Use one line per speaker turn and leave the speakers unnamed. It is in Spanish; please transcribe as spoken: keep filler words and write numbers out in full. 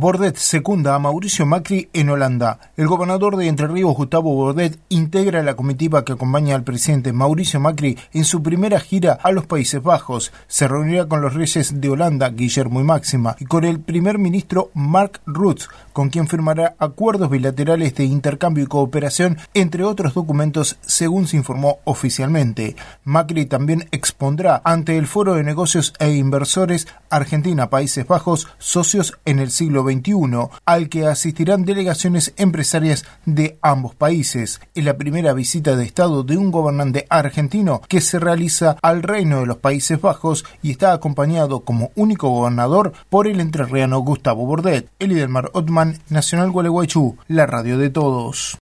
Bordet secunda a Mauricio Macri en Holanda. El gobernador de Entre Ríos, Gustavo Bordet, integra la comitiva que acompaña al presidente Mauricio Macri en su primera gira a los Países Bajos. Se reunirá con los reyes de Holanda, Guillermo y Máxima, y con el primer ministro Mark Rutte, con quien firmará acuerdos bilaterales de intercambio y cooperación, entre otros documentos, según se informó oficialmente. Macri también expondrá ante el Foro de Negocios e Inversores Argentina-Países Bajos, socios en el siglo veintiuno, al que asistirán delegaciones empresarias de ambos países. Es la primera visita de Estado de un gobernante argentino que se realiza al Reino de los Países Bajos y está acompañado como único gobernador por el entrerriano Gustavo Bordet. Elidelmar Ottman, Nacional Gualeguaychú, la radio de todos.